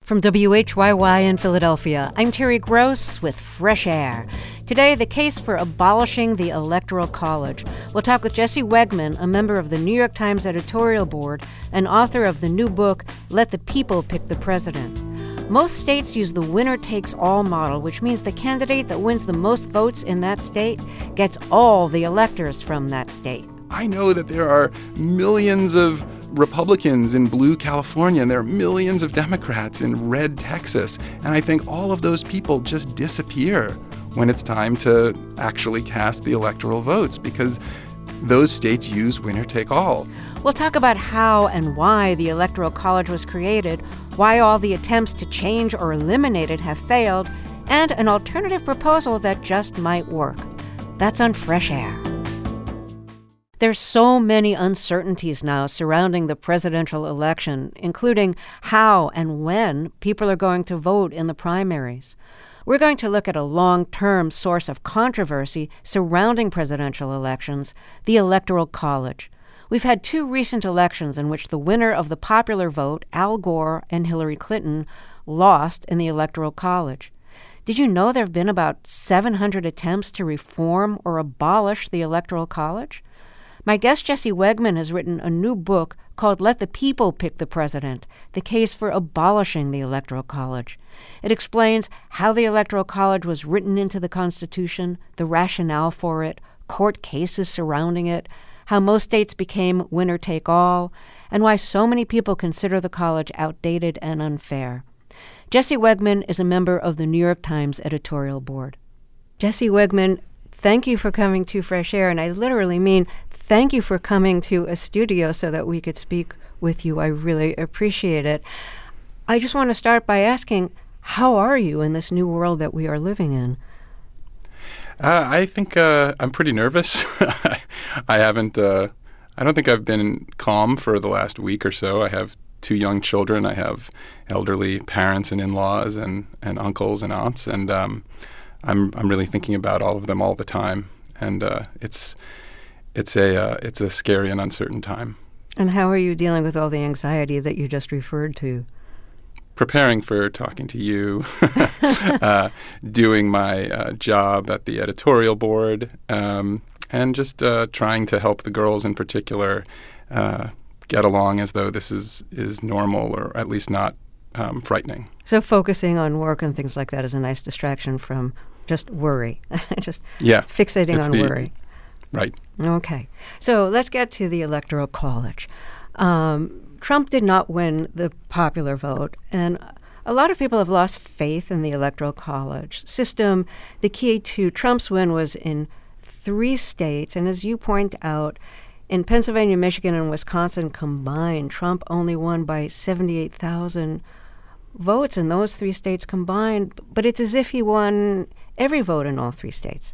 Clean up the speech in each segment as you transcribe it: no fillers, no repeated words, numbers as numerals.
From WHYY in Philadelphia, I'm Terry Gross with Fresh Air. Today, the case for abolishing the Electoral College. We'll talk with Jesse Wegman, a member of the New York Times editorial board and author of the new book, Let the People Pick the President. Most states use the winner-takes-all model, which means the candidate that wins the most votes in that state gets all the electors from that state. I know that there are millions of Republicans in blue California, and there are millions of Democrats in red Texas. And I think all of those people just disappear when it's time to actually cast the electoral votes because those states use winner-take-all. We'll talk about how and why the Electoral College was created, why all the attempts to change or eliminate it have failed, and an alternative proposal that just might work. That's on Fresh Air. There's so many uncertainties now surrounding the presidential election, including how and when people are going to vote in the primaries. We're going to look at a long-term source of controversy surrounding presidential elections, the Electoral College. We've had two recent elections in which the winner of the popular vote, Al Gore and Hillary Clinton, lost in the Electoral College. Did you know there have been about 700 attempts to reform or abolish the Electoral College? My guest, Jesse Wegman, has written a new book called Let the People Pick the President, the case for abolishing the Electoral College. It explains how the Electoral College was written into the Constitution, the rationale for it, court cases surrounding it, how most states became winner-take-all, and why so many people consider the college outdated and unfair. Jesse Wegman is a member of the New York Times editorial board. Jesse Wegman, thank you for coming to Fresh Air, and I literally mean thank you for coming to a studio so that we could speak with you. I really appreciate it. I just want to start by asking, how are you in this new world that we are living in? I think I'm pretty nervous. I don't think I've been calm for the last week or so. I have two young children. I have elderly parents and in-laws and uncles and aunts, and I'm really thinking about all of them all the time, and it's a scary and uncertain time. And how are you dealing with all the anxiety that you just referred to? Preparing for talking to you, doing my job at the editorial board, and just trying to help the girls in particular get along as though this is normal or at least not frightening. So focusing on work and things like that is a nice distraction from just worry, just fixating on worry. Right. Okay. So let's get to the Electoral College. Trump did not win the popular vote, and a lot of people have lost faith in the Electoral College system. The key to Trump's win was in 3 states, and as you point out, in Pennsylvania, Michigan, and Wisconsin combined, Trump only won by 78,000 votes in those 3 states combined, but it's as if he won every vote in all 3 states.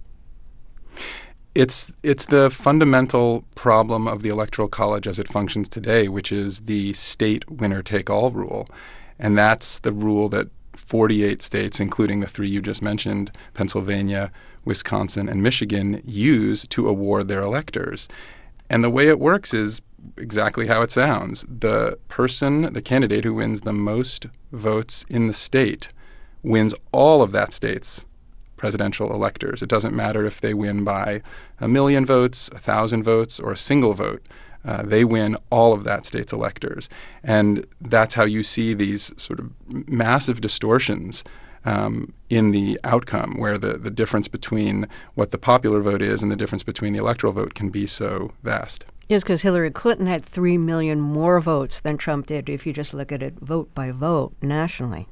It's the fundamental problem of the Electoral College as it functions today, which is the state winner-take-all rule. And that's the rule that 48 states, including the 3 you just mentioned, Pennsylvania, Wisconsin, and Michigan, use to award their electors. And the way it works is exactly how it sounds. The candidate who wins the most votes in the state wins all of that state's presidential electors. It doesn't matter if they win by 1 million votes, 1,000 votes, or a single vote. They win all of that state's electors. And that's how you see these sort of massive distortions in the outcome, where the difference between what the popular vote is and the difference between the electoral vote can be so vast. Yes, because Hillary Clinton had 3 million more votes than Trump did if you just look at it vote by vote nationally.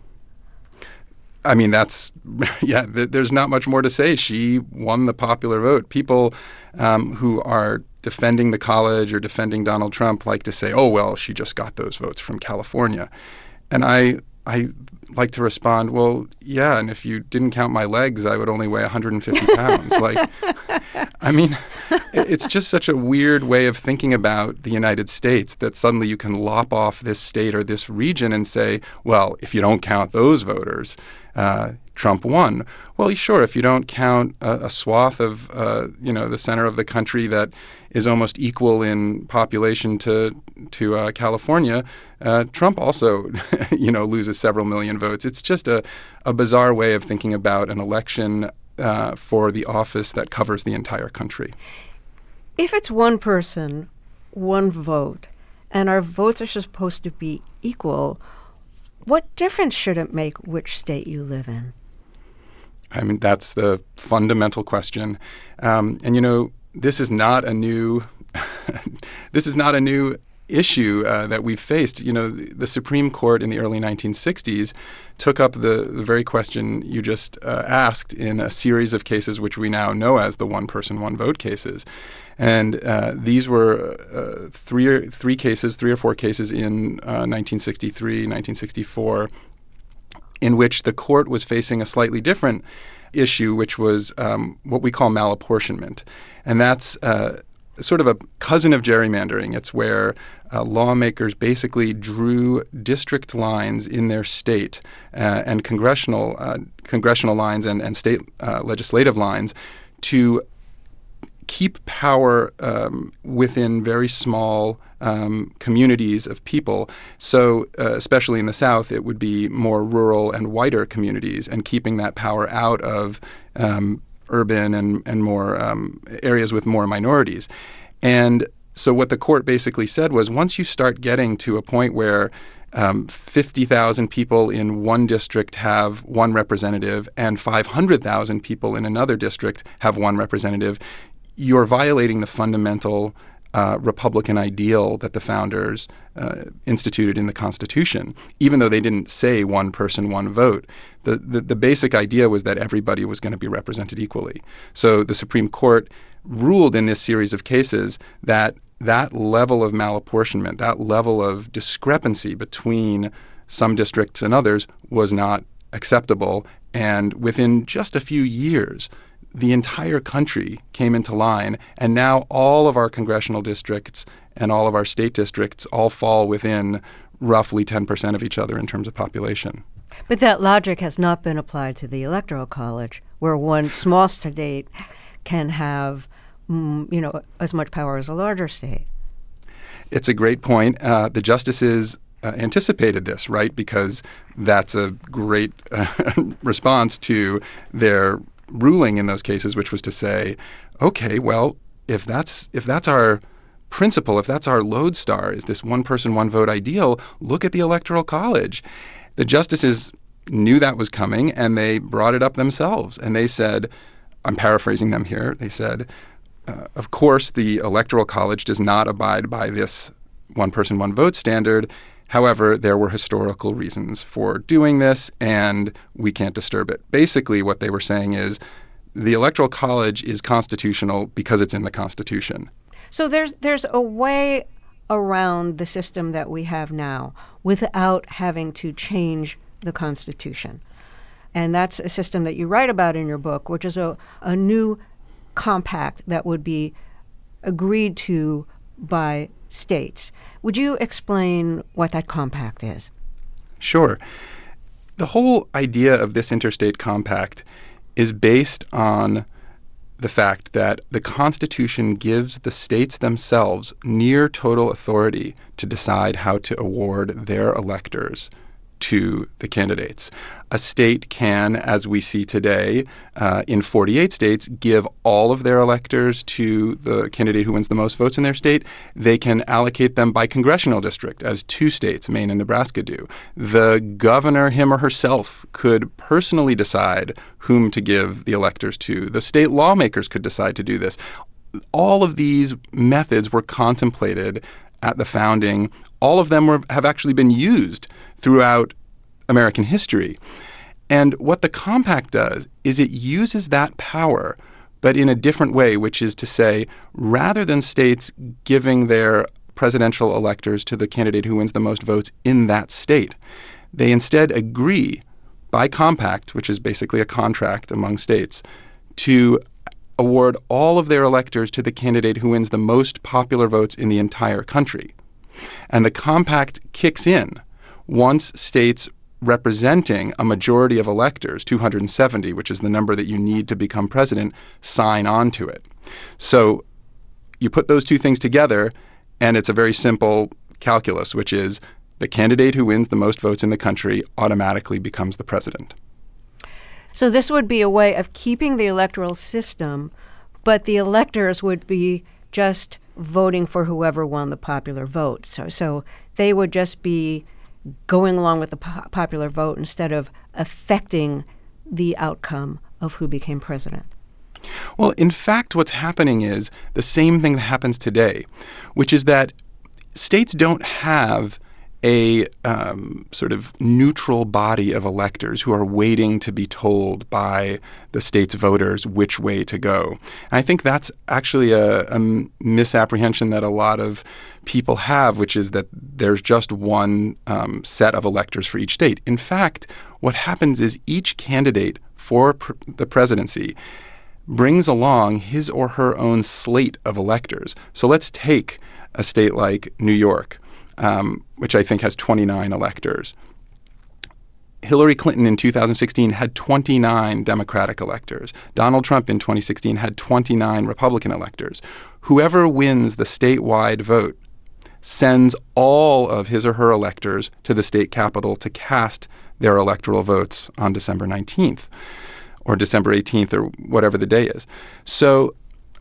I mean, there's not much more to say. She won the popular vote. People who are defending the college or defending Donald Trump like to say, oh, well, she just got those votes from California. And I like to respond, well, yeah, and if you didn't count my legs, I would only weigh 150 pounds. I mean, it's just such a weird way of thinking about the United States that suddenly you can lop off this state or this region and say, well, if you don't count those voters, Trump won. Well, sure, if you don't count a swath of, the center of the country that is almost equal in population to California, Trump also, loses several million votes. It's just a bizarre way of thinking about an election for the office that covers the entire country. If it's one person, one vote, and our votes are supposed to be equal, what difference should it make which state you live in? I mean, that's the fundamental question. This is not a new issue that we've faced. The Supreme Court in the early 1960s took up the very question you just asked in a series of cases which we now know as the one-person, one-vote cases. And these were three or four cases in 1963, 1964, in which the court was facing a slightly different issue, which was what we call malapportionment. And that's sort of a cousin of gerrymandering. It's where lawmakers basically drew district lines in their state and congressional lines and state legislative lines to keep power within very small communities of people. So especially in the South, it would be more rural and whiter communities, and keeping that power out of urban and more areas with more minorities. And so what the court basically said was, once you start getting to a point where 50,000 people in one district have one representative and 500,000 people in another district have one representative, you're violating the fundamental Republican ideal that the founders instituted in the Constitution, even though they didn't say one person, one vote. The basic idea was that everybody was going to be represented equally. So the Supreme Court ruled in this series of cases that level of malapportionment, that level of discrepancy between some districts and others was not acceptable. And within just a few years, the entire country came into line, and now all of our congressional districts and all of our state districts all fall within roughly 10% of each other in terms of population. But that logic has not been applied to the Electoral College, where one small state can have, as much power as a larger state. It's a great point. The justices anticipated this, right? Because that's a great response to their ruling in those cases, which was to say, okay, well, if that's our principle, if that's our lodestar, is this one person, one vote ideal, look at the Electoral College. The justices knew that was coming, and they brought it up themselves. And they said, I'm paraphrasing them here, they said, of course, the Electoral College does not abide by this one person, one vote standard. However, there were historical reasons for doing this, and we can't disturb it. Basically, what they were saying is the Electoral College is constitutional because it's in the Constitution. So there's a way around the system that we have now without having to change the Constitution. And that's a system that you write about in your book, which is a new compact that would be agreed to by states. Would you explain what that compact is? Sure. The whole idea of this interstate compact is based on the fact that the Constitution gives the states themselves near total authority to decide how to award their electors to the candidates. A state can, as we see today, in 48 states, give all of their electors to the candidate who wins the most votes in their state. They can allocate them by congressional district, as 2 states, Maine and Nebraska, do. The governor, him or herself, could personally decide whom to give the electors to. The state lawmakers could decide to do this. All of these methods were contemplated at the founding. All of them have actually been used throughout American history. And what the compact does is it uses that power, but in a different way, which is to say, rather than states giving their presidential electors to the candidate who wins the most votes in that state, they instead agree by compact, which is basically a contract among states, to award all of their electors to the candidate who wins the most popular votes in the entire country. And the compact kicks in once states representing a majority of electors, 270, which is the number that you need to become president, sign on to it. So you put those two things together, and it's a very simple calculus, which is the candidate who wins the most votes in the country automatically becomes the president. So this would be a way of keeping the electoral system, but the electors would be just voting for whoever won the popular vote. So they would just be going along with the popular vote instead of affecting the outcome of who became president. Well, in fact, what's happening is the same thing that happens today, which is that states don't have a sort of neutral body of electors who are waiting to be told by the state's voters which way to go. And I think that's actually a misapprehension that a lot of people have, which is that there's just one set of electors for each state. In fact, what happens is each candidate for the presidency brings along his or her own slate of electors. So let's take a state like New York, which I think has 29 electors. Hillary Clinton in 2016 had 29 Democratic electors. Donald Trump in 2016 had 29 Republican electors. Whoever wins the statewide vote sends all of his or her electors to the state capitol to cast their electoral votes on December 19th or December 18th or whatever the day is. So,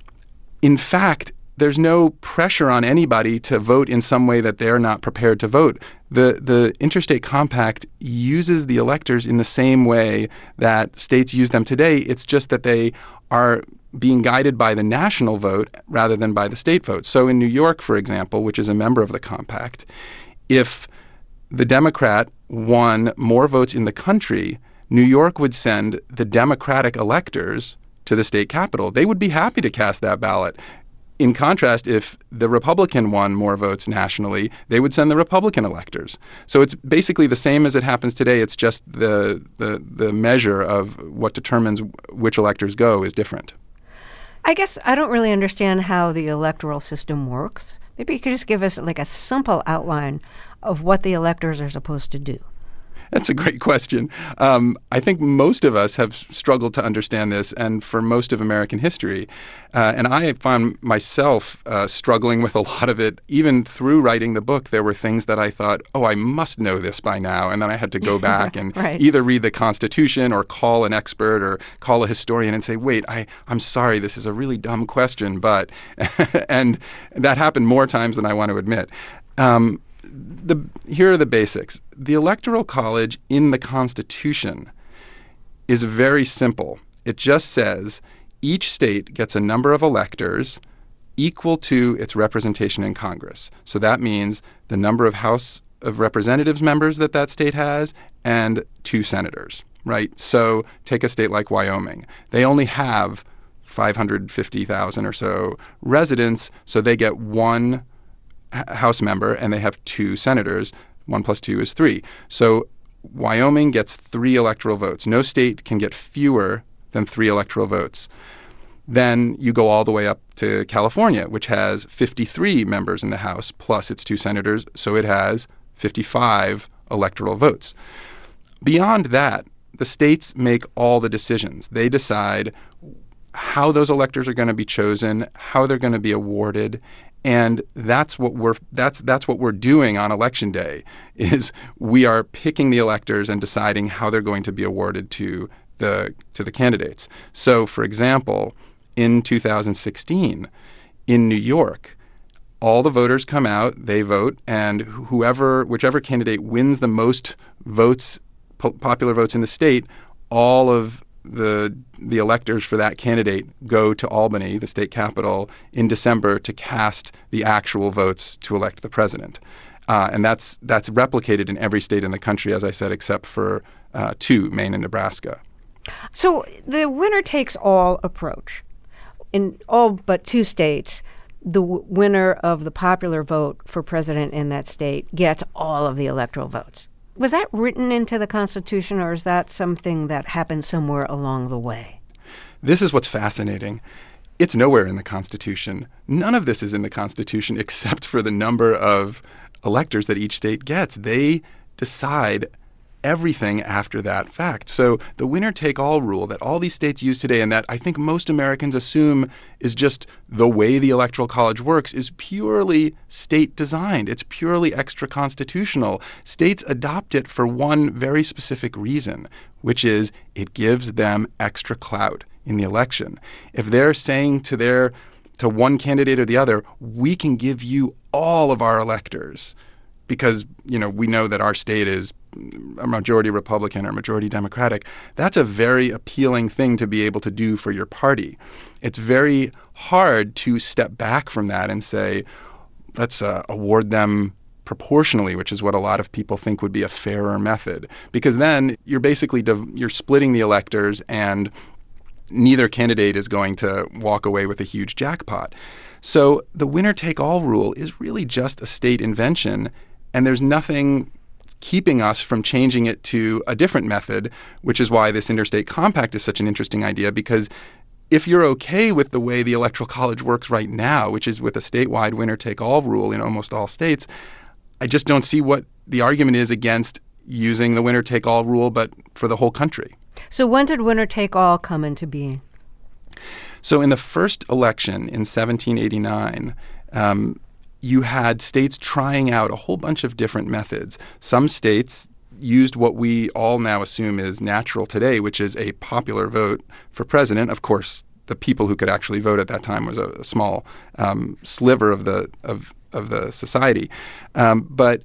in fact, there's no pressure on anybody to vote in some way that they're not prepared to vote. The Interstate Compact uses the electors in the same way that states use them today. It's just that they are being guided by the national vote rather than by the state vote. So in New York, for example, which is a member of the compact, if the Democrat won more votes in the country, New York would send the Democratic electors to the state capitol. They would be happy to cast that ballot. In contrast, if the Republican won more votes nationally, they would send the Republican electors. So it's basically the same as it happens today. It's just the measure of what determines which electors go is different. I guess I don't really understand how the electoral system works. Maybe you could just give us like a simple outline of what the electors are supposed to do. That's a great question. I think most of us have struggled to understand this, and for most of American history. And I found myself struggling with a lot of it. Even through writing the book, there were things that I thought, oh, I must know this by now. And then I had to go back and right. either read the Constitution or call an expert or call a historian and say, wait, I'm sorry, this is a really dumb question. But and that happened more times than I want to admit. Here are the basics. The Electoral College in the Constitution is very simple. It just says each state gets a number of electors equal to its representation in Congress. So that means the number of House of Representatives members that state has and 2 senators, right? So take a state like Wyoming. They only have 550,000 or so residents, so they get 1 House member, and they have 2 senators. 1 plus 2 is 3. So Wyoming gets 3 electoral votes. No state can get fewer than 3 electoral votes. Then you go all the way up to California, which has 53 members in the House plus its 2 senators, so it has 55 electoral votes. Beyond that, the states make all the decisions. They decide how those electors are going to be chosen, how they're going to be awarded. And that's what we're doing on Election Day, is we are picking the electors and deciding how they're going to be awarded to the candidates. So, for example, in 2016, in New York, all the voters come out, they vote, and whichever candidate wins the most votes, popular votes in the state, all of the electors for that candidate go to Albany, the state capital, in December to cast the actual votes to elect the president. And that's replicated in every state in the country, as I said, except for 2, Maine and Nebraska. So the winner-takes-all approach. In all but 2 states, the winner of the popular vote for president in that state gets all of the electoral votes. Was that written into the Constitution, or is that something that happened somewhere along the way? This is what's fascinating. It's nowhere in the Constitution. None of this is in the Constitution except for the number of electors that each state gets. They decide everything after that fact. So the winner-take-all rule that all these states use today, and that I think most Americans assume is just the way the Electoral College works, is purely state-designed. It's purely extra-constitutional. States adopt it for one very specific reason, which is it gives them extra clout in the election. If they're saying to one candidate or the other, we can give you all of our electors because, we know that our state is a majority Republican or majority Democratic, that's a very appealing thing to be able to do for your party. It's very hard to step back from that and say, let's award them proportionally, which is what a lot of people think would be a fairer method. Because then you're basically you're splitting the electors, and neither candidate is going to walk away with a huge jackpot. So the winner-take-all rule is really just a state invention, and there's nothing keeping us from changing it to a different method, which is why this interstate compact is such an interesting idea, because if you're okay with the way the Electoral College works right now, which is with a statewide winner-take-all rule in almost all states, I just don't see what the argument is against using the winner-take-all rule, but for the whole country. So when did winner-take-all come into being? So in the first election in 1789, you had states trying out a whole bunch of different methods. Some states used what we all now assume is natural today, which is a popular vote for president. Of course, the people who could actually vote at that time was a small sliver of the society. But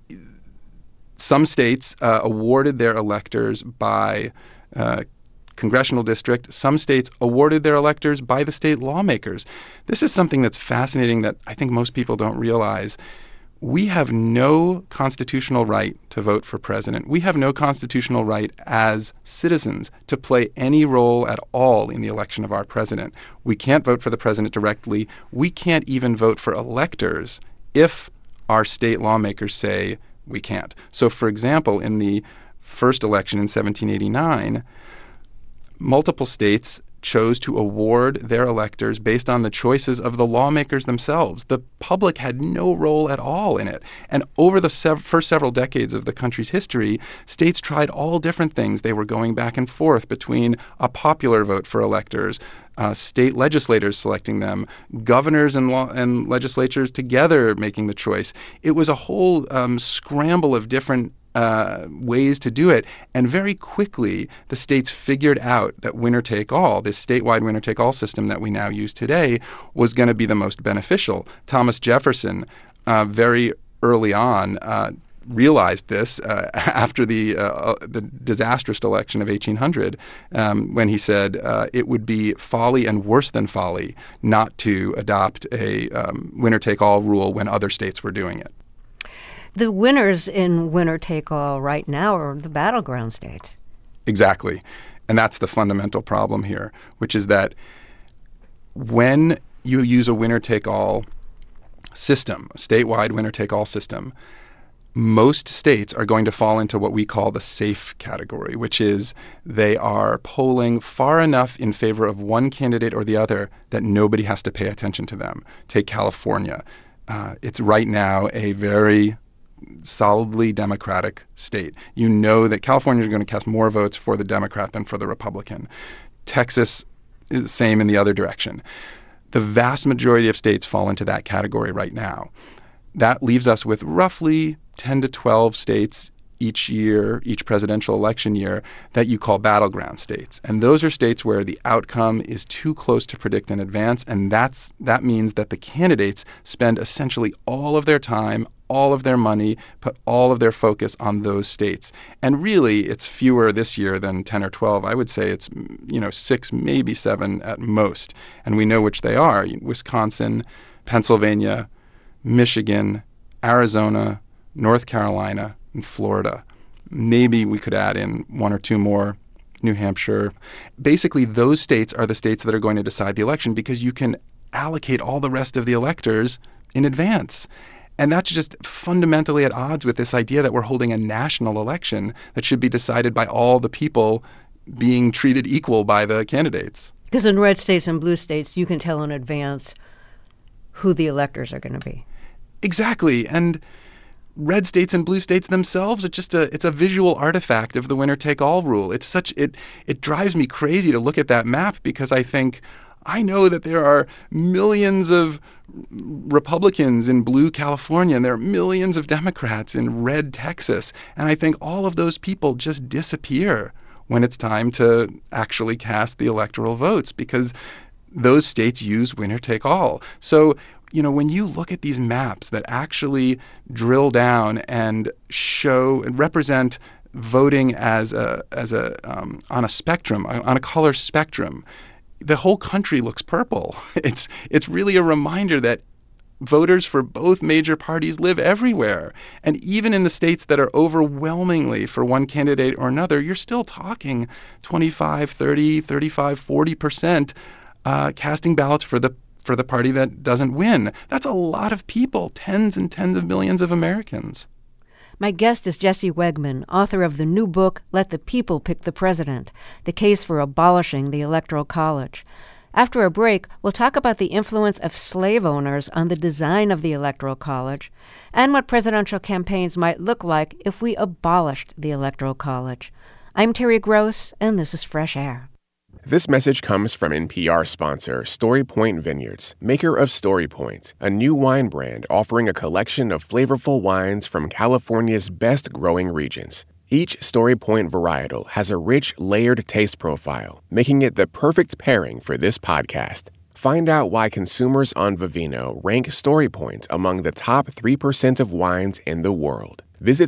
some states awarded their electors by congressional district. Some states awarded their electors by the state lawmakers. This is something that's fascinating that I think most people don't realize. We have no constitutional right to vote for president. We have no constitutional right as citizens to play any role at all in the election of our president. We can't vote for the president directly. We can't even vote for electors if our state lawmakers say we can't. So, for example, in the first election in 1789, multiple states chose to award their electors based on the choices of the lawmakers themselves. The public had no role at all in it. And over the first several decades of the country's history, states tried all different things. They were going back and forth between a popular vote for electors, state legislators selecting them, governors and legislatures together making the choice. It was a whole scramble of different ways to do it. And very quickly, the states figured out that winner-take-all, this statewide winner-take-all system that we now use today, was going to be the most beneficial. Thomas Jefferson, very early on, realized this after the disastrous election of 1800, when he said it would be folly and worse than folly not to adopt a winner-take-all rule when other states were doing it. The winners in winner-take-all right now are the battleground states. Exactly. And that's the fundamental problem here, which is that when you use a winner-take-all system, a statewide winner-take-all system, most states are going to fall into what we call the safe category, which is they are polling far enough in favor of one candidate or the other that nobody has to pay attention to them. Take California. It's right now a very solidly Democratic state. You know that California is going to cast more votes for the Democrat than for the Republican. Texas is the same in the other direction. The vast majority of states fall into that category right now. That leaves us with roughly 10 to 12 states each year, each presidential election year, that you call battleground states. And those are states where the outcome is too close to predict in advance, and that means that the candidates spend essentially all of their time, all of their money, put all of their focus on those states. And really, it's fewer this year than 10 or 12. I would say it's 6, maybe 7 at most. And we know which they are: Wisconsin, Pennsylvania, Michigan, Arizona, North Carolina, and Florida. Maybe we could add in 1 or 2 more, New Hampshire. Basically, those states are the states that are going to decide the election because you can allocate all the rest of the electors in advance. And that's just fundamentally at odds with this idea that we're holding a national election that should be decided by all the people being treated equal by the candidates. Because in red states and blue states, you can tell in advance who the electors are going to be. Exactly. And red states and blue states themselves, it's a visual artifact of the winner-take-all rule. It drives me crazy to look at that map because I know that there are millions of Republicans in blue California and there are millions of Democrats in red Texas. And I think all of those people just disappear when it's time to actually cast the electoral votes because those states use winner-take-all. So, when you look at these maps that actually drill down and show and represent voting on a spectrum, on a color spectrum, the whole country looks purple. It's really a reminder that voters for both major parties live everywhere. And even in the states that are overwhelmingly for one candidate or another, you're still talking 25, 30, 35, 40% casting ballots for the party that doesn't win. That's a lot of people, tens and tens of millions of Americans. My guest is Jesse Wegman, author of the new book, Let the People Pick the President, The Case for Abolishing the Electoral College. After a break, we'll talk about the influence of slave owners on the design of the Electoral College and what presidential campaigns might look like if we abolished the Electoral College. I'm Terry Gross, and this is Fresh Air. This message comes from NPR sponsor Story Point Vineyards, maker of Story Point, a new wine brand offering a collection of flavorful wines from California's best-growing regions. Each Story Point varietal has a rich, layered taste profile, making it the perfect pairing for this podcast. Find out why consumers on Vivino rank Story Point among the top 3% of wines in the world. Visit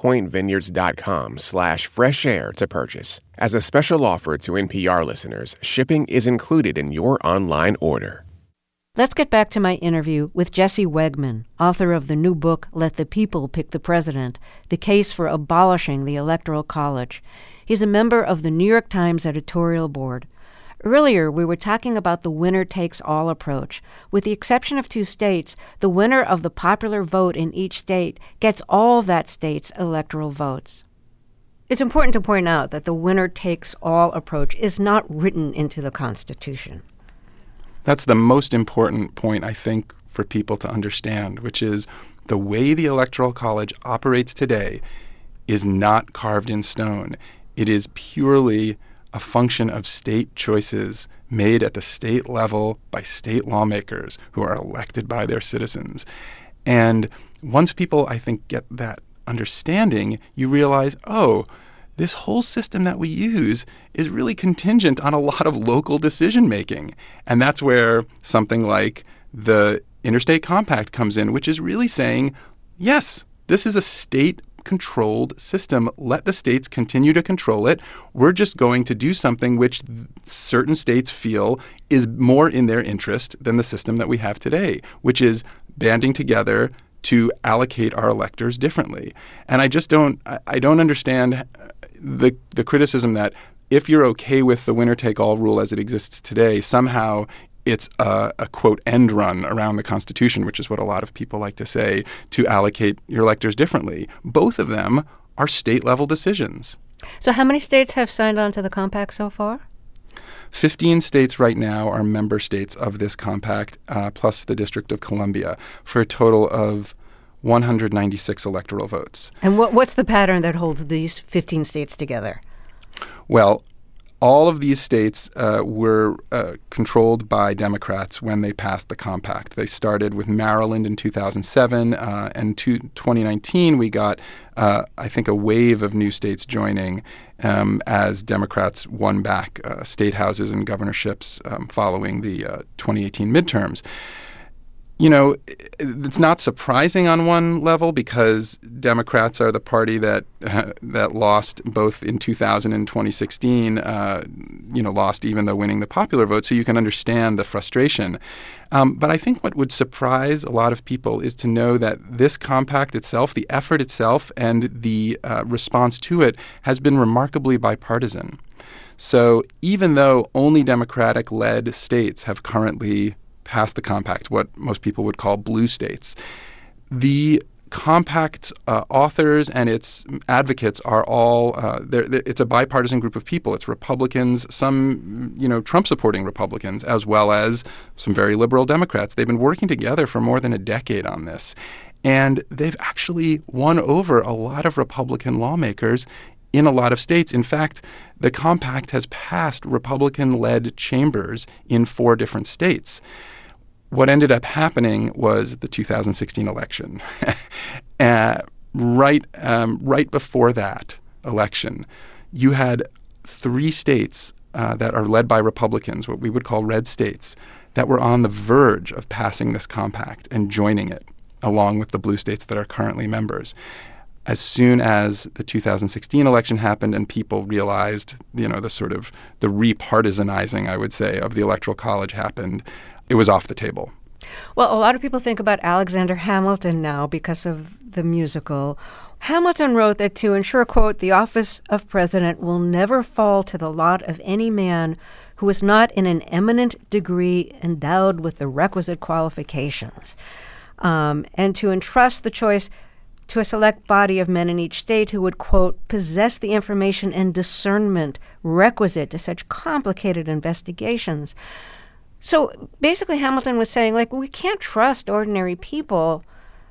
StoryPointVineyards.com/freshair to purchase. As a special offer to NPR listeners, shipping is included in your online order. Let's get back to my interview with Jesse Wegman, author of the new book, Let the People Pick the President, The Case for Abolishing the Electoral College. He's a member of the New York Times editorial board. Earlier, we were talking about the winner-takes-all approach. With the exception of 2 states, the winner of the popular vote in each state gets all that state's electoral votes. It's important to point out that the winner-takes-all approach is not written into the Constitution. That's the most important point, I think, for people to understand, which is the way the Electoral College operates today is not carved in stone. It is purely a function of state choices made at the state level by state lawmakers who are elected by their citizens. And once people, I think, get that understanding, you realize, this whole system that we use is really contingent on a lot of local decision-making. And that's where something like the Interstate Compact comes in, which is really saying, yes, this is a state-controlled system. Let the states continue to control it. We're just going to do something which certain states feel is more in their interest than the system that we have today, which is banding together to allocate our electors differently. And I don't understand the criticism that if you're okay with the winner-take-all rule as it exists today, somehow it's a quote, end run around the Constitution, which is what a lot of people like to say, to allocate your electors differently. Both of them are state-level decisions. So how many states have signed on to the compact so far? 15 states right now are member states of this compact, plus the District of Columbia, for a total of 196 electoral votes. And what's the pattern that holds these 15 states together? Well, all of these states were controlled by Democrats when they passed the compact. They started with Maryland in 2007, and 2019 we got, I think, a wave of new states joining as Democrats won back state houses and governorships following the 2018 midterms. It's not surprising on one level because Democrats are the party that lost both in 2000 and 2016, lost even though winning the popular vote. So you can understand the frustration. But I think what would surprise a lot of people is to know that this compact itself, the effort itself, and the response to it has been remarkably bipartisan. So even though only Democratic-led states have currently passed the compact, what most people would call blue states, the compact's authors and its advocates are all it's a bipartisan group of people. It's Republicans, some Trump-supporting Republicans, as well as some very liberal Democrats. They've been working together for more than a decade on this. And they've actually won over a lot of Republican lawmakers in a lot of states. In fact, the compact has passed Republican-led chambers in 4 different states. What ended up happening was the 2016 election. Right before that election, you had 3 states that are led by Republicans, what we would call red states, that were on the verge of passing this compact and joining it, along with the blue states that are currently members. As soon as the 2016 election happened and people realized, the repartisanizing, I would say, of the Electoral College happened, it was off the table. Well, a lot of people think about Alexander Hamilton now because of the musical. Hamilton wrote that to ensure, quote, the office of president will never fall to the lot of any man who is not in an eminent degree endowed with the requisite qualifications, and to entrust the choice to a select body of men in each state who would, quote, possess the information and discernment requisite to such complicated investigations. So basically Hamilton was saying, we can't trust ordinary people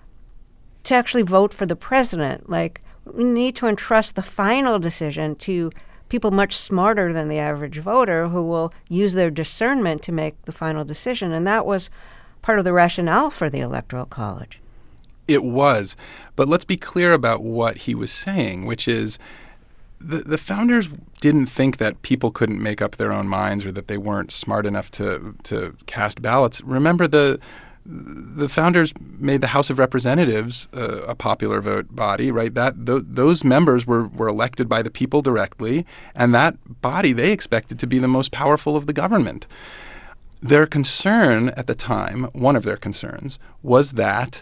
to actually vote for the president. We need to entrust the final decision to people much smarter than the average voter who will use their discernment to make the final decision. And that was part of the rationale for the Electoral College. It was. But let's be clear about what he was saying, which is the founders didn't think that people couldn't make up their own minds or that they weren't smart enough to cast ballots. Remember, the founders made the House of Representatives a popular vote body, right? Those members were elected by the people directly, and that body they expected to be the most powerful of the government. Their concern at the time, one of their concerns, was that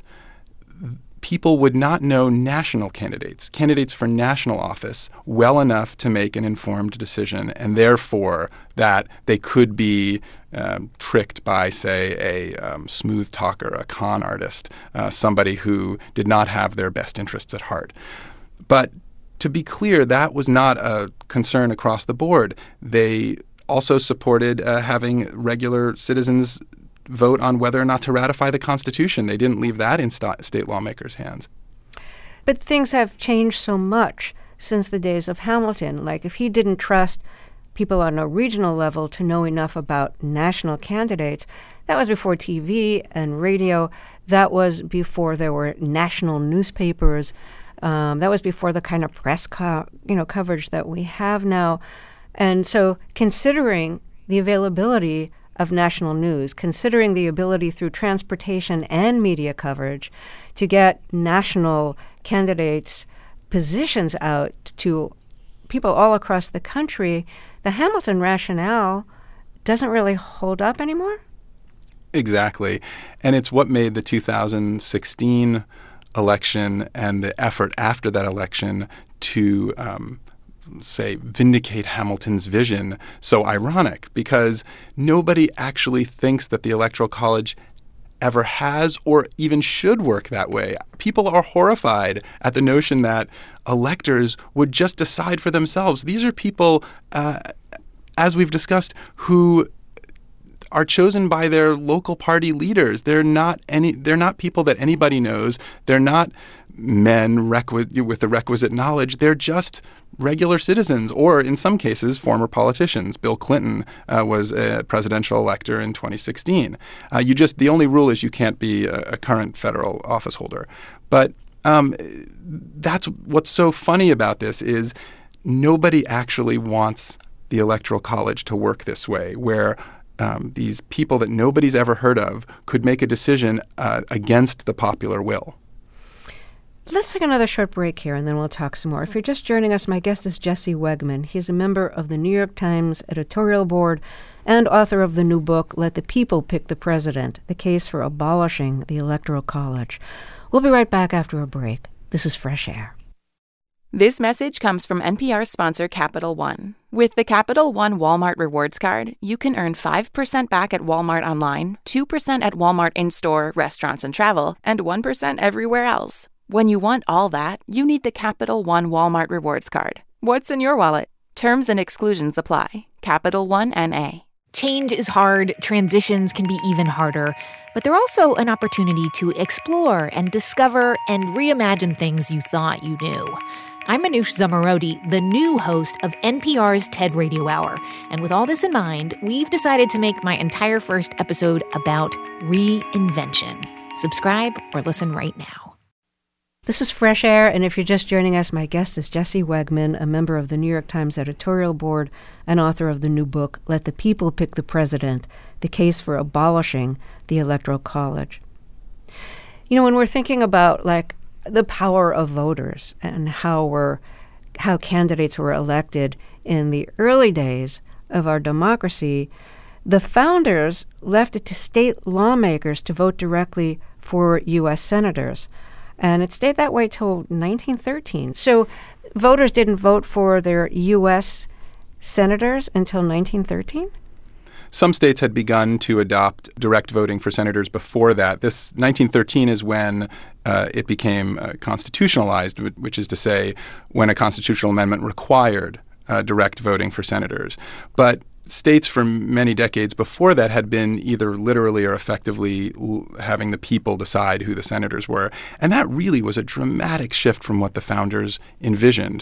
people would not know national candidates for national office well enough to make an informed decision, and therefore that they could be tricked by, say, a smooth talker, a con artist, somebody who did not have their best interests at heart. But to be clear, that was not a concern across the board. They also supported having regular citizens vote on whether or not to ratify the Constitution. They didn't leave that in state lawmakers' hands. But things have changed so much since the days of Hamilton. If he didn't trust people on a regional level to know enough about national candidates, that was before TV and radio. That was before there were national newspapers. That was before the kind of press coverage that we have now. And so considering the availability of national news, considering the ability through transportation and media coverage to get national candidates' positions out to people all across the country, the Hamilton rationale doesn't really hold up anymore? Exactly. And it's what made the 2016 election and the effort after that election to vindicate Hamilton's vision so ironic, because nobody actually thinks that the Electoral College ever has or even should work that way. People are horrified at the notion that electors would just decide for themselves. These are people, as we've discussed, who are chosen by their local party leaders. They're not people that anybody knows. They're not men with the requisite knowledge. They're just regular citizens, or in some cases, former politicians. Bill Clinton was a presidential elector in 2016. The only rule is you can't be a current federal office holder. But that's what's so funny about this is nobody actually wants the Electoral College to work this way, where these people that nobody's ever heard of could make a decision against the popular will. Let's take another short break here, and then we'll talk some more. If you're just joining us, my guest is Jesse Wegman. He's a member of the New York Times editorial board and author of the new book, Let the People Pick the President, The Case for Abolishing the Electoral College. We'll be right back after a break. This is Fresh Air. This message comes from NPR sponsor Capital One. With the Capital One Walmart Rewards Card, you can earn 5% back at Walmart online, 2% at Walmart in-store, restaurants and travel, and 1% everywhere else. When you want all that, you need the Capital One Walmart Rewards Card. What's in your wallet? Terms and exclusions apply. Capital One N.A. Change is hard, transitions can be even harder, but they're also an opportunity to explore and discover and reimagine things you thought you knew. I'm Manoush Zomorodi, the new host of NPR's TED Radio Hour, and with all this in mind, we've decided to make my entire first episode about reinvention. Subscribe or listen right now. This is Fresh Air, and if you're just joining us, my guest is Jesse Wegman, a member of the New York Times editorial board and author of the new book, Let the People Pick the President, The Case for Abolishing the Electoral College. You know, when we're thinking about, the power of voters and how candidates were elected in the early days of our democracy, the founders left it to state lawmakers to vote directly for U.S. senators. And it stayed that way till 1913. So voters didn't vote for their U.S. senators until 1913? Some states had begun to adopt direct voting for senators before that. This 1913 is when it became constitutionalized, which is to say when a constitutional amendment required direct voting for senators. But states for many decades before that had been either literally or effectively having the people decide who the senators were. And that really was a dramatic shift from what the founders envisioned.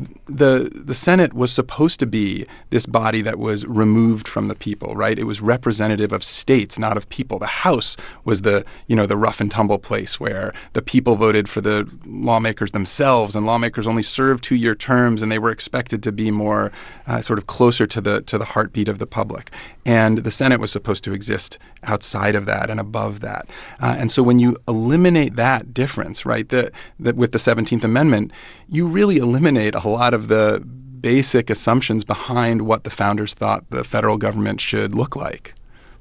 The Senate was supposed to be this body that was removed from the people, right? It was representative of states, not of people. The House was the rough and tumble place where the people voted for the lawmakers themselves, and lawmakers only served 2-year terms, and they were expected to be more sort of closer to the heartbeat of the public. And the Senate was supposed to exist outside of that and above that. And so when you eliminate that difference, right, that with the 17th Amendment, you really eliminate a lot of the basic assumptions behind what the founders thought the federal government should look like.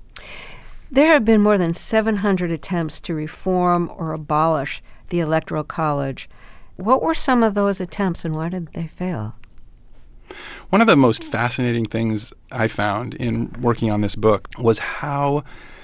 There have been more than 700 attempts to reform or abolish the Electoral College. What were some of those attempts and why did they fail? One of the most fascinating things I found in working on this book was how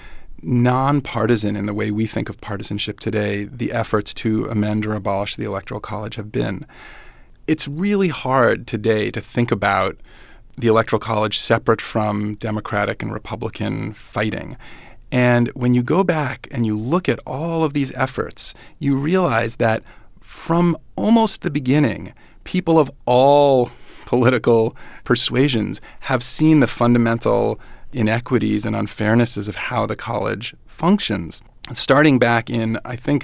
nonpartisan in the way we think of partisanship today the efforts to amend or abolish the Electoral College have been. It's really hard today to think about the Electoral College separate from Democratic and Republican fighting. And when you go back and you look at all of these efforts, you realize that from almost the beginning, people of all political persuasions have seen the fundamental inequities and unfairnesses of how the college functions. Starting back in, I think,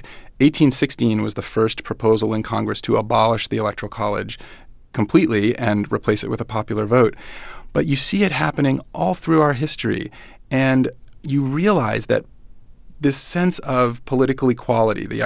1816 was the first proposal in Congress to abolish the Electoral College completely and replace it with a popular vote. But you see it happening all through our history, and you realize that this sense of political equality, the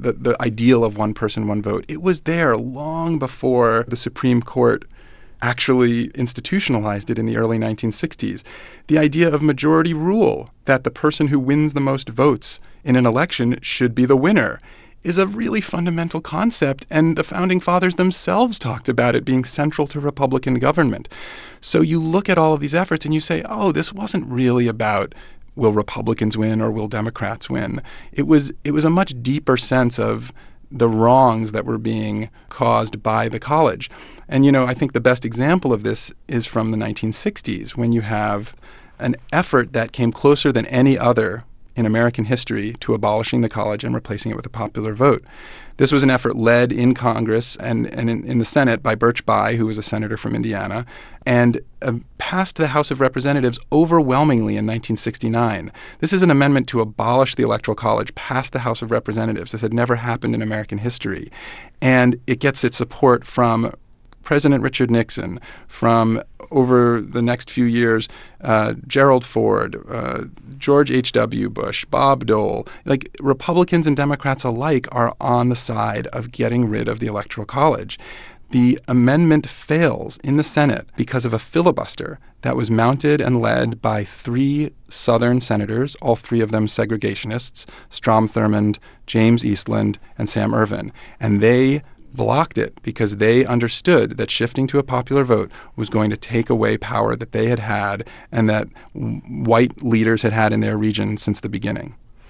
ideal of one person, one vote, it was there long before the Supreme Court actually institutionalized it in the early 1960s. The idea of majority rule, that the person who wins the most votes in an election should be the winner, is a really fundamental concept, and the Founding Fathers themselves talked about it being central to Republican government. So you look at all of these efforts and you say, oh, this wasn't really about will Republicans win or will Democrats win? It was a much deeper sense of the wrongs that were being caused by the college. And, I think the best example of this is from the 1960s, when you have an effort that came closer than any other in American history to abolishing the college and replacing it with a popular vote. This was an effort led in Congress and in the Senate by Birch Bayh, who was a senator from Indiana, and passed the House of Representatives overwhelmingly in 1969. This is an amendment to abolish the Electoral College, passed the House of Representatives. This had never happened in American history. And it gets its support from President Richard Nixon, from over the next few years, Gerald Ford, George H.W. Bush, Bob Dole. Republicans and Democrats alike are on the side of getting rid of the Electoral College. The amendment fails in the Senate because of a filibuster that was mounted and led by 3 Southern senators, all 3 of them segregationists, Strom Thurmond, James Eastland, and Sam Ervin. And they blocked it because they understood that shifting to a popular vote was going to take away power that they had had and that white leaders had had in their region since the beginning.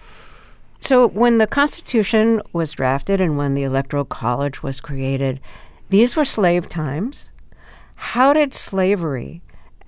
So when the Constitution was drafted and when the Electoral College was created, these were slave times. How did slavery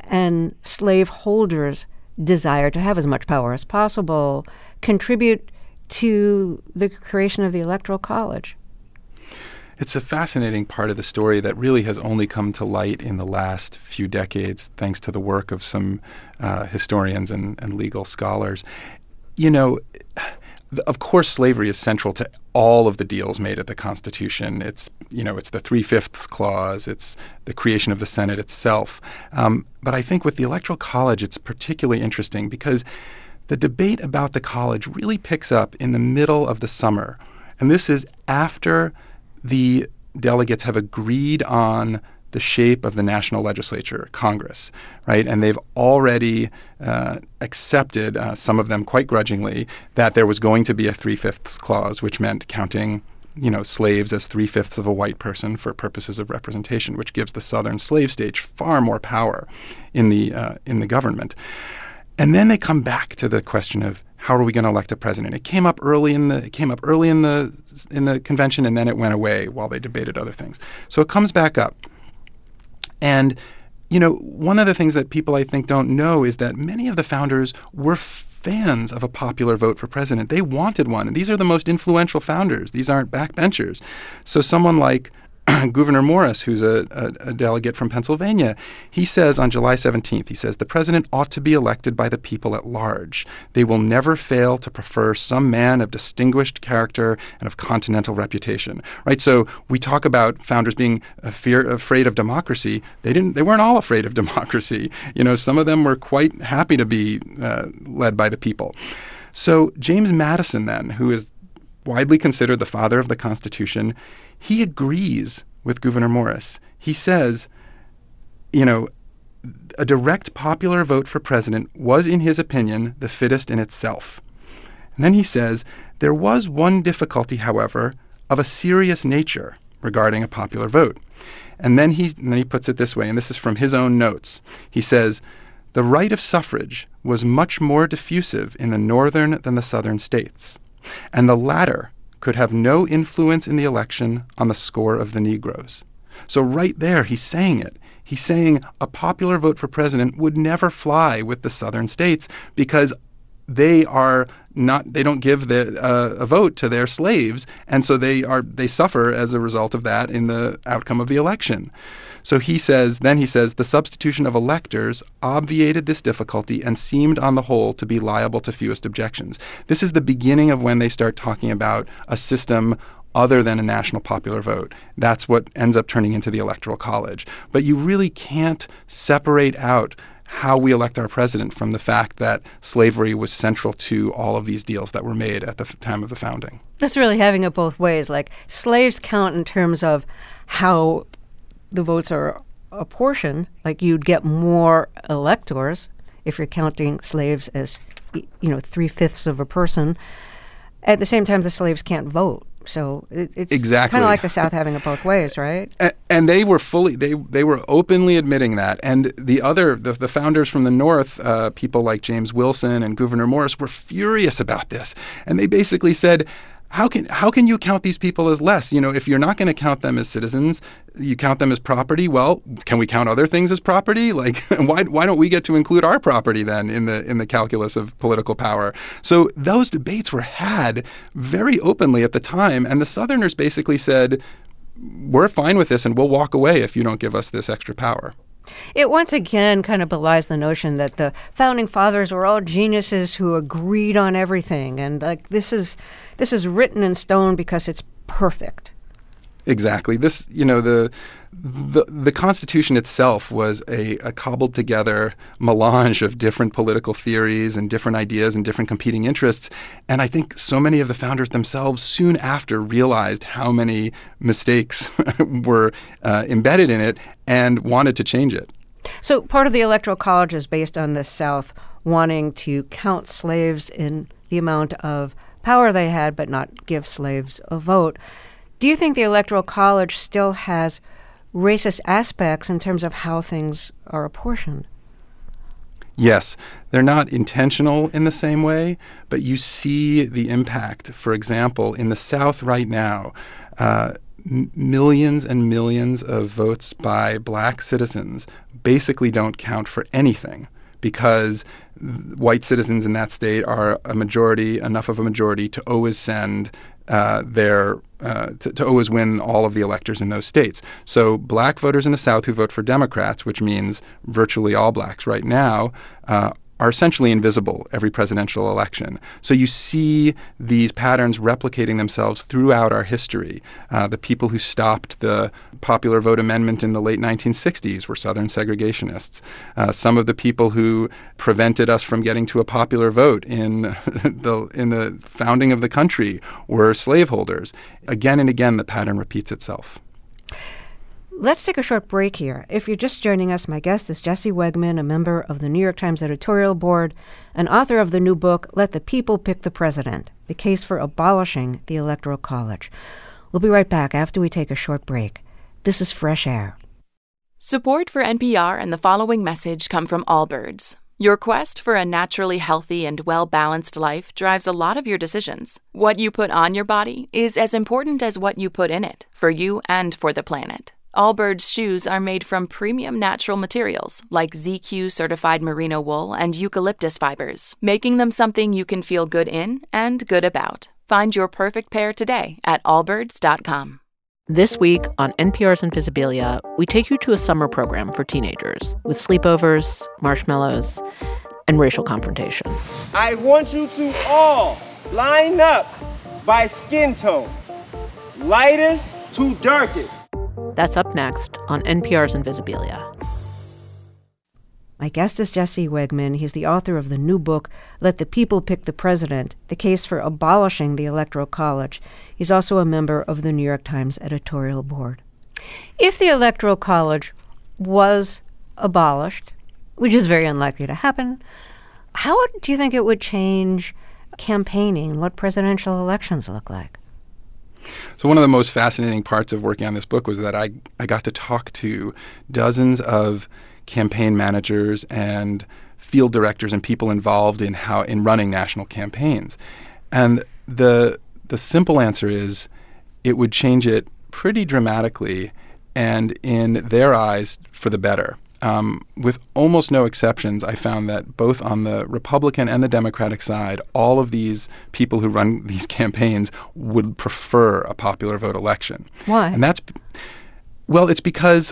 and slaveholders' desire to have as much power as possible contribute to the creation of the Electoral College? It's a fascinating part of the story that really has only come to light in the last few decades, thanks to the work of some historians and legal scholars. You know, of course, slavery is central to all of the deals made at the Constitution. It's the 3/5 clause. It's the creation of the Senate itself. But I think with the Electoral College, it's particularly interesting because the debate about the college really picks up in the middle of the summer. And this is after the delegates have agreed on the shape of the national legislature, Congress, right? And they've already accepted, some of them quite grudgingly, that there was going to be a 3/5 clause, which meant counting, slaves as 3/5 of a white person for purposes of representation, which gives the Southern slave states far more power in the government. And then they come back to the question of how are we going to elect a president? It came up early in the convention, and then it went away while they debated other things. So it comes back up. And, one of the things that people I think don't know is that many of the founders were fans of a popular vote for president. They wanted one. And these are the most influential founders. These aren't backbenchers. So someone like Gouverneur Morris, who's a delegate from Pennsylvania, he says on July 17th, he says, the president ought to be elected by the people at large. They will never fail to prefer some man of distinguished character and of continental reputation. Right? So we talk about founders being afraid of democracy. They weren't all afraid of democracy. Some of them were quite happy to be led by the people. So James Madison then, who is widely considered the father of the Constitution, he agrees with Gouverneur Morris. He says, a direct popular vote for president was, in his opinion, the fittest in itself. And then he says, there was one difficulty, however, of a serious nature regarding a popular vote. And then he puts it this way, and this is from his own notes. He says, the right of suffrage was much more diffusive in the northern than the southern states, and the latter could have no influence in the election on the score of the Negroes. So right there, he's saying it. He's saying a popular vote for president would never fly with the southern states because they don't give a vote to their slaves, and so they suffer as a result of that in the outcome of the election. So he says, the substitution of electors obviated this difficulty and seemed on the whole to be liable to fewest objections. This is the beginning of when they start talking about a system other than a national popular vote. That's what ends up turning into the Electoral College. But you really can't separate out how we elect our president from the fact that slavery was central to all of these deals that were made at the time of the founding. That's really having it both ways. Like, slaves count in terms of how the votes are apportioned. Like, you'd get more electors if you're counting slaves as, 3/5 of a person. At the same time, the slaves can't vote. So it's exactly kind of like the South having it both ways, right? And they were they were openly admitting that. And the founders from the North, people like James Wilson and Gouverneur Morris, were furious about this. And they basically said, how can you count these people as less? If you're not going to count them as citizens, you count them as property. Well, can we count other things as property? Like, why don't we get to include our property then in the calculus of political power? So those debates were had very openly at the time, and the Southerners basically said, we're fine with this and we'll walk away if you don't give us this extra power. It once again kind of belies the notion that the founding fathers were all geniuses who agreed on everything, and like this is written in stone because it's perfect. Exactly. This, the Constitution itself was a cobbled together melange of different political theories and different ideas and different competing interests. And I think so many of the founders themselves soon after realized how many mistakes were embedded in it and wanted to change it. So part of the Electoral College is based on the South wanting to count slaves in the amount of power they had, but not give slaves a vote. Do you think the Electoral College still has racist aspects in terms of how things are apportioned? Yes. They're not intentional in the same way, but you see the impact. For example, in the South right now, millions and millions of votes by black citizens basically don't count for anything, because white citizens in that state are enough of a majority to always send to always win all of the electors in those states. So black voters in the South who vote for Democrats, which means virtually all blacks right now, are essentially invisible every presidential election. So you see these patterns replicating themselves throughout our history. The people who stopped the popular vote amendment in the late 1960s were Southern segregationists. Some of the people who prevented us from getting to a popular vote in the founding of the country were slaveholders. Again and again, the pattern repeats itself. Let's take a short break here. If you're just joining us, my guest is Jesse Wegman, a member of the New York Times editorial board and author of the new book, Let the People Pick the President, The Case for Abolishing the Electoral College. We'll be right back after we take a short break. This is Fresh Air. Support for NPR and the following message come from Allbirds. Your quest for a naturally healthy and well-balanced life drives a lot of your decisions. What you put on your body is as important as what you put in it, for you and for the planet. Allbirds shoes are made from premium natural materials like ZQ certified merino wool and eucalyptus fibers, making them something you can feel good in and good about. Find your perfect pair today at allbirds.com. This week on NPR's Invisibilia, we take you to a summer program for teenagers with sleepovers, marshmallows, and racial confrontation. I want you to all line up by skin tone, lightest to darkest. That's up next on NPR's Invisibilia. My guest is Jesse Wegman. He's the author of the new book, Let the People Pick the President, The Case for Abolishing the Electoral College. He's also a member of the New York Times editorial board. If the Electoral College was abolished, which is very unlikely to happen, how do you think it would change campaigning, what presidential elections look like? So one of the most fascinating parts of working on this book was that I got to talk to dozens of campaign managers and field directors and people involved in running national campaigns. And the simple answer is it would change it pretty dramatically and in their eyes for the better. With almost no exceptions, I found that both on the Republican and the Democratic side, all of these people who run these campaigns would prefer a popular vote election. Why? And it's because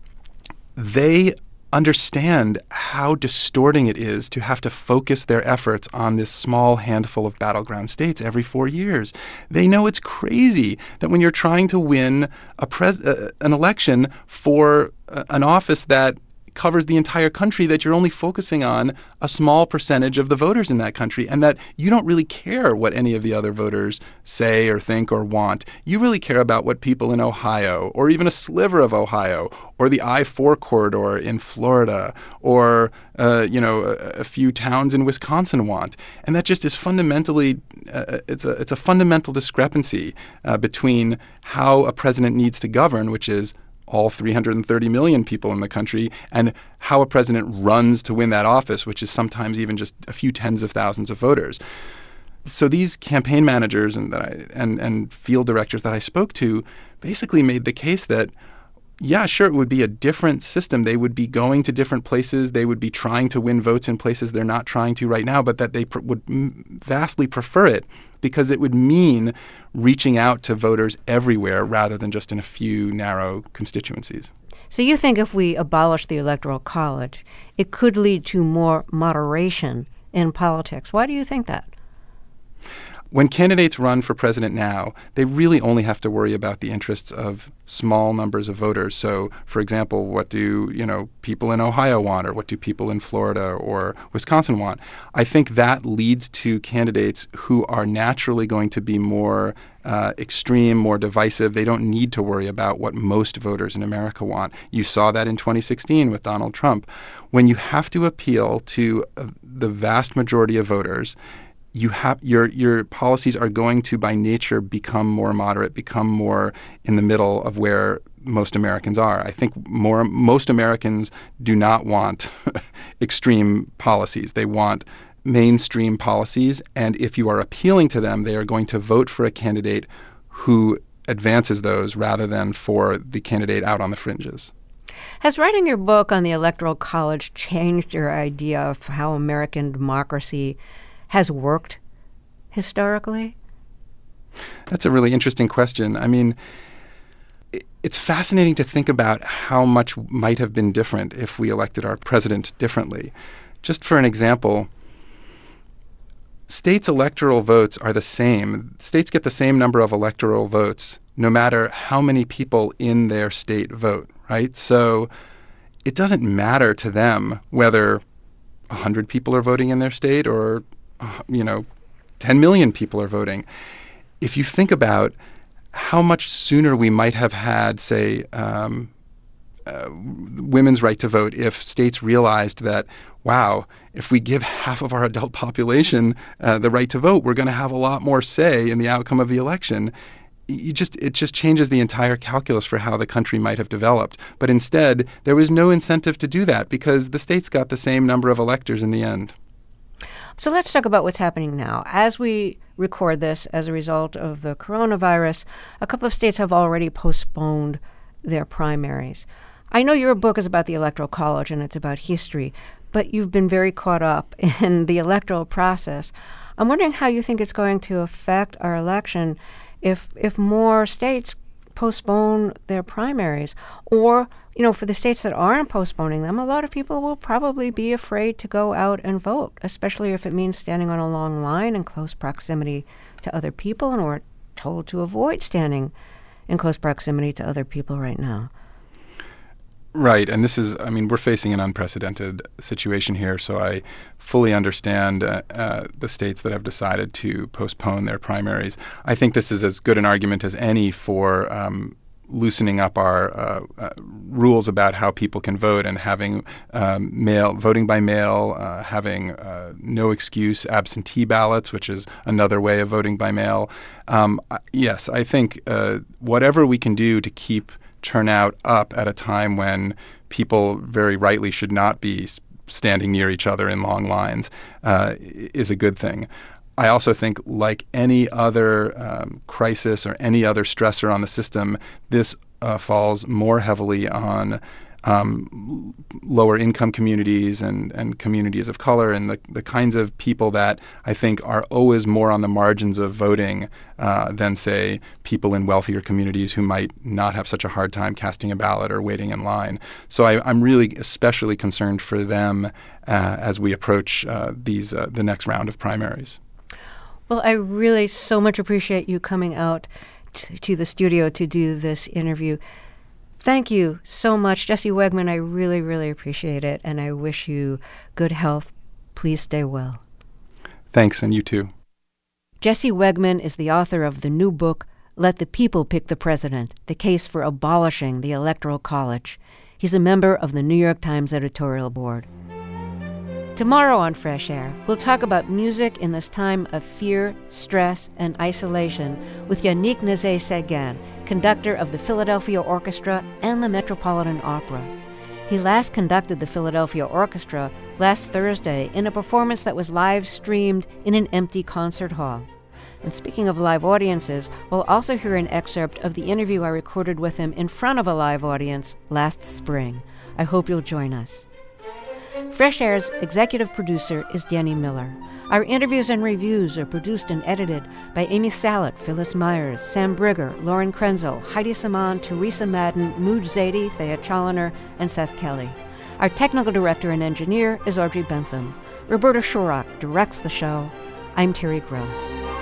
they understand how distorting it is to have to focus their efforts on this small handful of battleground states every 4 years. They know it's crazy that when you're trying to win an election for an office that covers the entire country, that you're only focusing on a small percentage of the voters in that country, and that you don't really care what any of the other voters say or think or want. You really care about what people in Ohio, or even a sliver of Ohio, or the I-4 corridor in Florida, or a few towns in Wisconsin want. And that just is fundamentally it's a fundamental discrepancy between how a president needs to govern, which is all 330 million people in the country, and how a president runs to win that office, which is sometimes even just a few tens of thousands of voters. So these campaign managers and field directors that I spoke to basically made the case that, yeah, sure, it would be a different system. They would be going to different places. They would be trying to win votes in places they're not trying to right now, but that they would vastly prefer it because it would mean reaching out to voters everywhere rather than just in a few narrow constituencies. So you think if we abolish the Electoral College, it could lead to more moderation in politics. Why do you think that? When candidates run for president now, they really only have to worry about the interests of small numbers of voters. So, for example, what do people in Ohio want, or what do people in Florida or Wisconsin want? I think that leads to candidates who are naturally going to be more extreme, more divisive. They don't need to worry about what most voters in America want. You saw that in 2016 with Donald Trump. When you have to appeal to the vast majority of voters, your policies are going to, by nature, become more moderate, become more in the middle of where most Americans are. I think most Americans do not want extreme policies. They want mainstream policies, and if you are appealing to them, they are going to vote for a candidate who advances those rather than for the candidate out on the fringes. Has writing your book on the Electoral College changed your idea of how American democracy has worked historically? That's a really interesting question. I mean, it's fascinating to think about how much might have been different if we elected our president differently. Just for an example, states' electoral votes are the same. States get the same number of electoral votes no matter how many people in their state vote, right? So it doesn't matter to them whether 100 people are voting in their state or, 10 million people are voting. If you think about how much sooner we might have had, say, women's right to vote if states realized that, wow, if we give half of our adult population the right to vote, we're going to have a lot more say in the outcome of the election. It just changes the entire calculus for how the country might have developed. But instead, there was no incentive to do that because the states got the same number of electors in the end. So let's talk about what's happening now. As we record this, as a result of the coronavirus, a couple of states have already postponed their primaries. I know your book is about the Electoral College and it's about history, but you've been very caught up in the electoral process. I'm wondering how you think it's going to affect our election if more states postpone their primaries, or for the states that aren't postponing them, a lot of people will probably be afraid to go out and vote, especially if it means standing on a long line in close proximity to other people, and we're told to avoid standing in close proximity to other people right now. Right. And we're facing an unprecedented situation here. So I fully understand the states that have decided to postpone their primaries. I think this is as good an argument as any for loosening up our rules about how people can vote and having voting by mail, having no excuse absentee ballots, which is another way of voting by mail. Yes, I think whatever we can do to keep turnout up at a time when people very rightly should not be standing near each other in long lines is a good thing. I also think, like any other crisis or any other stressor on the system, this falls more heavily on lower income communities and communities of color and the kinds of people that I think are always more on the margins of voting than, say, people in wealthier communities who might not have such a hard time casting a ballot or waiting in line. So I'm really especially concerned for them as we approach the next round of primaries. Well, I really so much appreciate you coming out to the studio to do this interview. Thank you so much, Jesse Wegman. I really, really appreciate it, and I wish you good health. Please stay well. Thanks, and you too. Jesse Wegman is the author of the new book, Let the People Pick the President, The Case for Abolishing the Electoral College. He's a member of the New York Times editorial board. Tomorrow on Fresh Air, we'll talk about music in this time of fear, stress, and isolation with Yannick Nézet-Séguin, conductor of the Philadelphia Orchestra and the Metropolitan Opera. He last conducted the Philadelphia Orchestra last Thursday in a performance that was live-streamed in an empty concert hall. And speaking of live audiences, we'll also hear an excerpt of the interview I recorded with him in front of a live audience last spring. I hope you'll join us. Fresh Air's executive producer is Danny Miller. Our interviews and reviews are produced and edited by Amy Salet, Phyllis Myers, Sam Brigger, Lauren Krenzel, Heidi Saman, Teresa Madden, Mooj Zadie, Thea Challoner, and Seth Kelly. Our technical director and engineer is Audrey Bentham. Roberta Shorrock directs the show. I'm Terry Gross.